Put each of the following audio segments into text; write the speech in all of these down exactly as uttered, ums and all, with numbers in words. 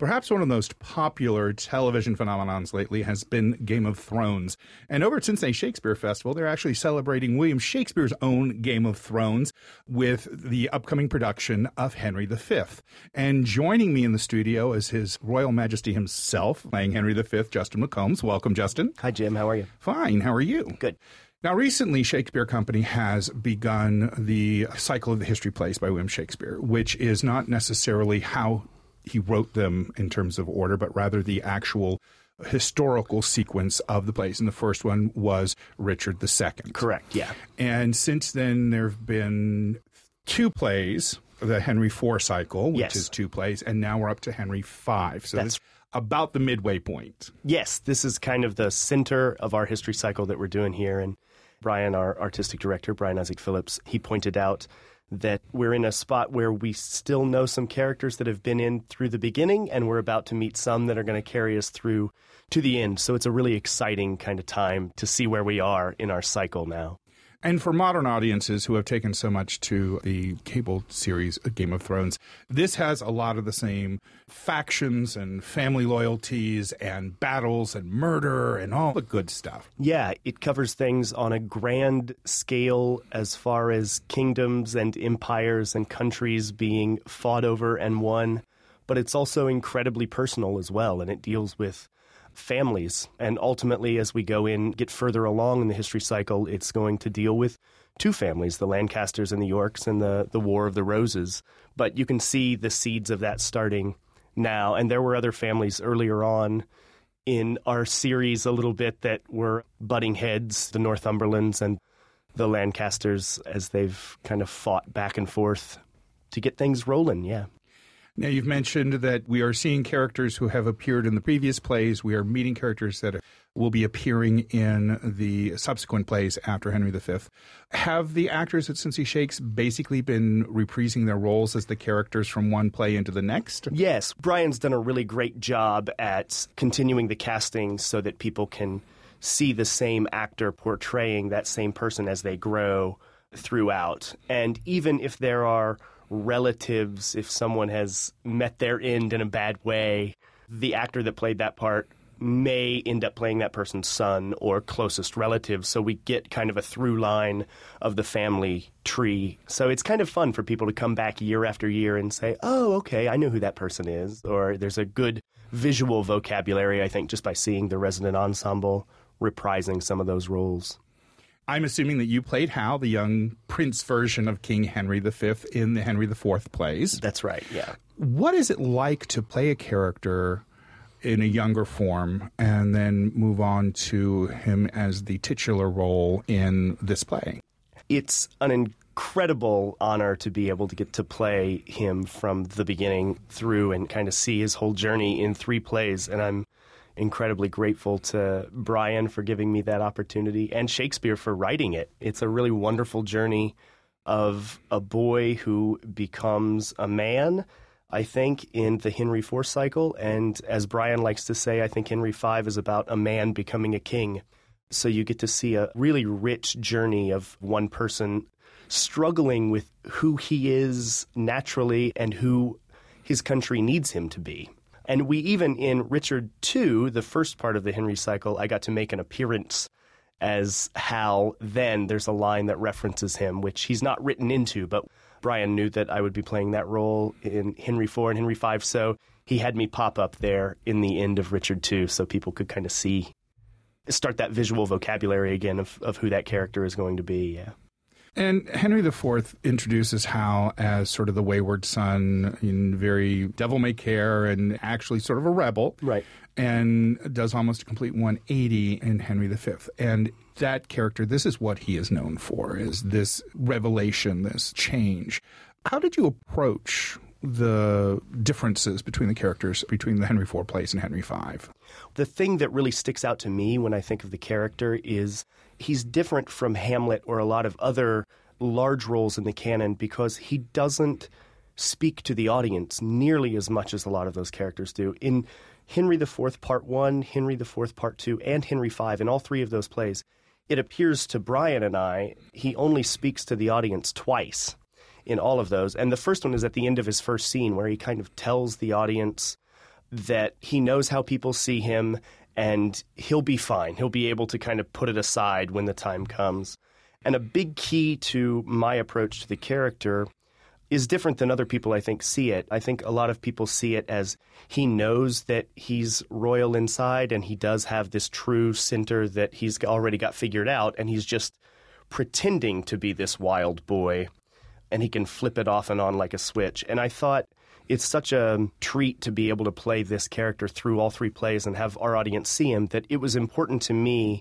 Perhaps one of the most popular television phenomenons lately has been Game of Thrones. And over at Cincinnati Shakespeare Festival, they're actually celebrating William Shakespeare's own Game of Thrones with the upcoming production of Henry the Fifth. And joining me in the studio is His Royal Majesty himself, playing Henry the Fifth, Justin McCombs. Welcome, Justin. Hi, Jim. How are you? Fine. How are you? Good. Now, recently, Shakespeare Company has begun the cycle of the history plays by William Shakespeare, which is not necessarily how he wrote them in terms of order, but rather the actual historical sequence of the plays. And the first one was Richard the Second. Correct, yeah. And since then, there have been two plays, the Henry four cycle, which yes. is two plays, and now we're up to Henry five. So That's this about the midway point. Yes, this is kind of the center of our history cycle that we're doing here. And Brian, our artistic director, Brian Isaac Phillips, he pointed out that we're in a spot where we still know some characters that have been in through the beginning, and we're about to meet some that are going to carry us through to the end. So it's a really exciting kind of time to see where we are in our cycle now. And for modern audiences who have taken so much to the cable series Game of Thrones, this has a lot of the same factions and family loyalties and battles and murder and all the good stuff. Yeah, it covers things on a grand scale as far as kingdoms and empires and countries being fought over and won, but it's also incredibly personal as well, and it deals with families. And ultimately, as we go in, get further along in the history cycle, it's going to deal with two families, the Lancasters and the Yorks, and the, the War of the Roses. But you can see the seeds of that starting now. And there were other families earlier on in our series a little bit that were butting heads, the Northumberlands and the Lancasters, as they've kind of fought back and forth to get things rolling, yeah. Now, you've mentioned that we are seeing characters who have appeared in the previous plays. We are meeting characters that will be appearing in the subsequent plays after Henry the Fifth. Have the actors at Cincy Shakes basically been reprising their roles as the characters from one play into the next? Yes. Brian's done a really great job at continuing the casting so that people can see the same actor portraying that same person as they grow throughout. And even if there are relatives, if someone has met their end in a bad way, the actor that played that part may end up playing that person's son or closest relative. So we get kind of a through line of the family tree. So it's kind of fun for people to come back year after year and say, oh, okay, I know who that person is. Or there's a good visual vocabulary, I think, just by seeing the resident ensemble reprising some of those roles. I'm assuming that you played Hal, the young prince version of King Henry the Fifth in the Henry the Fourth plays. That's right, yeah. What is it like to play a character in a younger form and then move on to him as the titular role in this play? It's an incredible honor to be able to get to play him from the beginning through and kind of see his whole journey in three plays, and I'm incredibly grateful to Brian for giving me that opportunity and Shakespeare for writing it. It's a really wonderful journey of a boy who becomes a man, I think, in the Henry four cycle. And as Brian likes to say, I think Henry five is about a man becoming a king. So you get to see a really rich journey of one person struggling with who he is naturally and who his country needs him to be. And we even, in Richard the Second, the first part of the Henry cycle, I got to make an appearance as Hal. Then there's a line that references him, which he's not written into, but Brian knew that I would be playing that role in Henry four and Henry five, so he had me pop up there in the end of Richard the Second so people could kind of see, start that visual vocabulary again of, of who that character is going to be, yeah. And Henry the Fourth introduces Hal as sort of the wayward son, in very devil-may-care and actually sort of a rebel. Right. And does almost a complete one eighty in Henry the Fifth. And that character, this is what he is known for, is this revelation, this change. How did you approach the differences between the characters between the Henry four plays and Henry five? The thing that really sticks out to me when I think of the character is he's different from Hamlet or a lot of other large roles in the canon because he doesn't speak to the audience nearly as much as a lot of those characters do. In Henry the Fourth Part one, Henry the Fourth Part two, and Henry five, in all three of those plays, it appears to Brian and I, he only speaks to the audience twice in all of those. And the first one is at the end of his first scene where he kind of tells the audience that he knows how people see him, and he'll be fine. He'll be able to kind of put it aside when the time comes. And a big key to my approach to the character is different than other people, I think, see it. I think a lot of people see it as he knows that he's royal inside, and he does have this true center that he's already got figured out, and he's just pretending to be this wild boy, and he can flip it off and on like a switch. And I thought it's such a treat to be able to play this character through all three plays and have our audience see him that it was important to me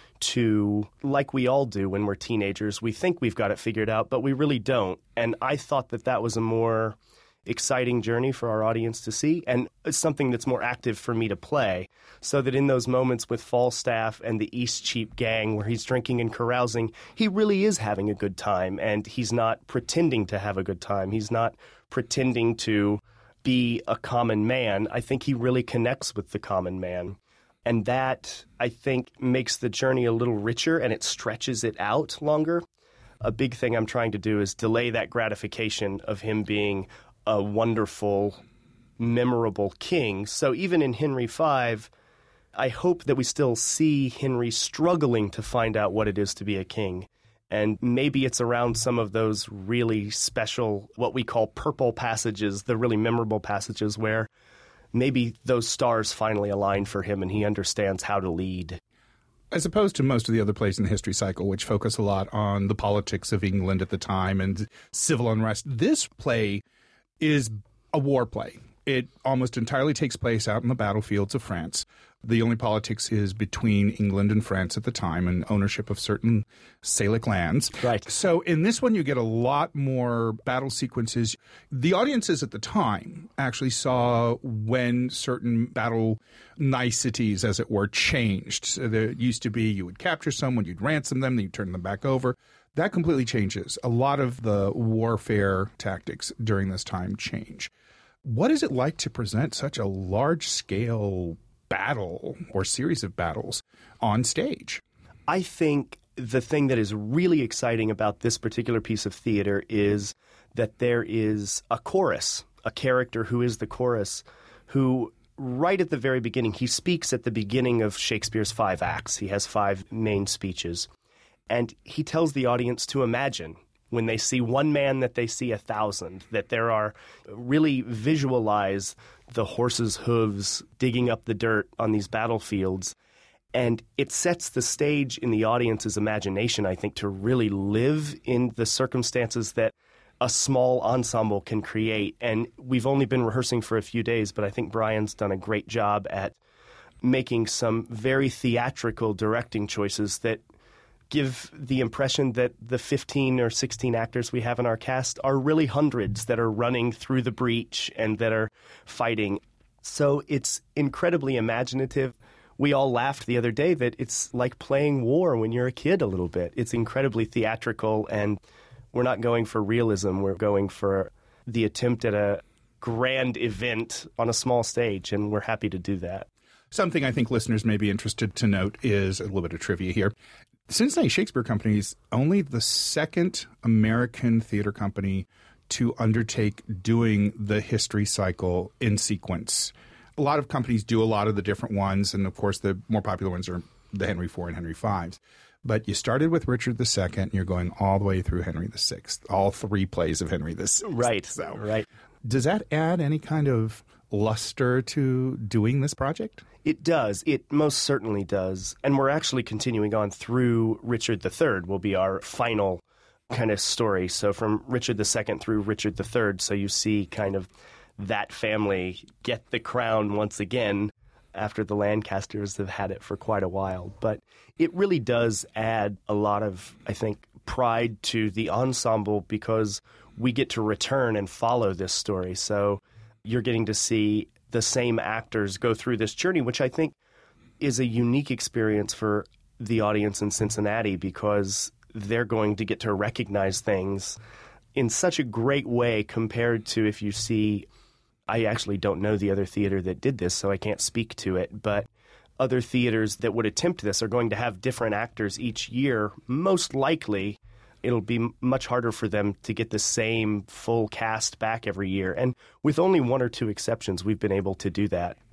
to, like we all do when we're teenagers, we think we've got it figured out, but we really don't. And I thought that that was a more exciting journey for our audience to see, and it's something that's more active for me to play, so that in those moments with Falstaff and the Eastcheap gang where he's drinking and carousing, he really is having a good time, and he's not pretending to have a good time. He's not pretending to be a common man. I think he really connects with the common man. And that, I think, makes the journey a little richer, and it stretches it out longer. A big thing I'm trying to do is delay that gratification of him being a wonderful, memorable king. So even in Henry the Fifth, I hope that we still see Henry struggling to find out what it is to be a king. And maybe it's around some of those really special, what we call purple passages, the really memorable passages where maybe those stars finally align for him and he understands how to lead. As opposed to most of the other plays in the history cycle, which focus a lot on the politics of England at the time and civil unrest, this play is a war play. It almost entirely takes place out in the battlefields of France. The only politics is between England and France at the time and ownership of certain Salic lands. Right. So in this one, you get a lot more battle sequences. The audiences at the time actually saw when certain battle niceties, as it were, changed. So there used to be you would capture someone, you'd ransom them, then you'd turn them back over. That completely changes. A lot of the warfare tactics during this time change. What is it like to present such a large-scale battle or series of battles on stage? I think the thing that is really exciting about this particular piece of theater is that there is a chorus, a character who is the chorus, who right at the very beginning, he speaks at the beginning of Shakespeare's five acts. He has five main speeches. And he tells the audience to imagine when they see one man that they see a thousand, that there are really visualize the horses' hooves digging up the dirt on these battlefields. And it sets the stage in the audience's imagination, I think, to really live in the circumstances that a small ensemble can create. And we've only been rehearsing for a few days, but I think Brian's done a great job at making some very theatrical directing choices that give the impression that the fifteen or sixteen actors we have in our cast are really hundreds that are running through the breach and that are fighting. So it's incredibly imaginative. We all laughed the other day that it's like playing war when you're a kid a little bit. It's incredibly theatrical, and we're not going for realism. We're going for the attempt at a grand event on a small stage, and we're happy to do that. Something I think listeners may be interested to note is a little bit of trivia here. Cincinnati Shakespeare Company is only the second American theater company to undertake doing the history cycle in sequence. A lot of companies do a lot of the different ones, and of course the more popular ones are the Henry the Fourth and Henry the Fifth. But you started with Richard the Second, and you're going all the way through Henry the Sixth, all three plays of Henry the Sixth. Right, so, right. Does that add any kind of luster to doing this project? It does. It most certainly does. And we're actually continuing on through Richard the Third will be our final kind of story. So from Richard the Second through Richard the Third, so you see kind of that family get the crown once again after the Lancasters have had it for quite a while. But it really does add a lot of, I think, pride to the ensemble because we get to return and follow this story. So you're getting to see the same actors go through this journey, which I think is a unique experience for the audience in Cincinnati because they're going to get to recognize things in such a great way compared to if you see, I actually don't know the other theater that did this, so I can't speak to it, but other theaters that would attempt this are going to have different actors each year. Most likely, it'll be much harder for them to get the same full cast back every year. And with only one or two exceptions, we've been able to do that.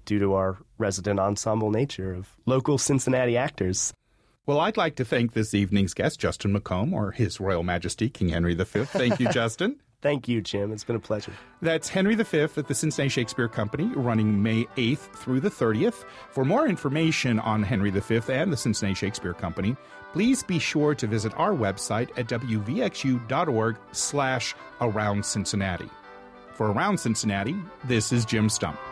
due to our resident ensemble nature of local Cincinnati actors. Well, I'd like to thank this evening's guest, Justin McComb, or His Royal Majesty, King Henry the Fifth. Thank you, Justin. Thank you, Jim. It's been a pleasure. That's Henry the Fifth at the Cincinnati Shakespeare Company, running May eighth through the thirtieth. For more information on Henry the Fifth and the Cincinnati Shakespeare Company, please be sure to visit our website at w v x u dot org slash around Cincinnati. For Around Cincinnati, this is Jim Stump.